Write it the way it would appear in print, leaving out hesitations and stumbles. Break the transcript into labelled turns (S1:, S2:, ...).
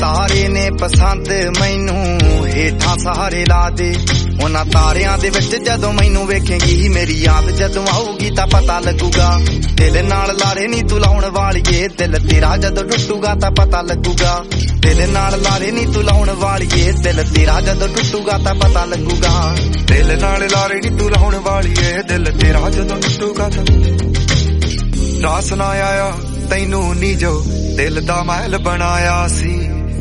S1: ਤਾਰੇ ਨੇ ਪਸੰਦ ਮੈਨੂੰ ਹੇਠਾਂ ਸਹਾਰੇ ਲਾ ਦੇ ਉਹਨਾਂ ਤਾਰਿਆਂ ਦੇ ਵਿੱਚ ਜਦੋਂ ਮੈਨੂੰ ਵੇਖੇਂਗੀ ਮੇਰੀ ਯਾਦ ਜਦੋਂ ਆਊਗੀ ਤਾਂ ਪਤਾ ਲੱਗੂਗਾ ਦਿਲ ਨਾਲ ਲਾਰੇ ਨੀ ਤੂੰ ਲਾਉਣ ਵਾਲੀਏ ਦਿਲ ਤੇਰਾ ਜਦੋਂ ਟੁੱਟੂਗਾ ਤਾਂ ਪਤਾ ਲੱਗੂਗਾ ਦਿਲ ਨਾਲ ਲਾਰੇ ਨੀ ਤੂੰ ਲਾਉਣ ਵਾਲੀਏ ਦਿਲ ਤੇਰਾ ਜਦੋਂ ਟੁੱਟੂਗਾ ਤਾਂ ਪਤਾ ਲੱਗੂਗਾ
S2: ਦਿਲ ਨਾਲ ਲਾਰੇ ਨੀ ਤੂੰ ਲਾਉਣ ਵਾਲੀਏ ਦਿਲ ਤੇਰਾ ਜਦੋਂ ਟੁੱਟੂਗਾ ਤਾਂ ਰਾਸ ਨਾ ਆਇਆ ਤੈਨੂੰ ਨੀ ਜੋ ਦਿਲ ਦਾ ਮਹਿਲ ਬਣਾਇਆ ਸੀ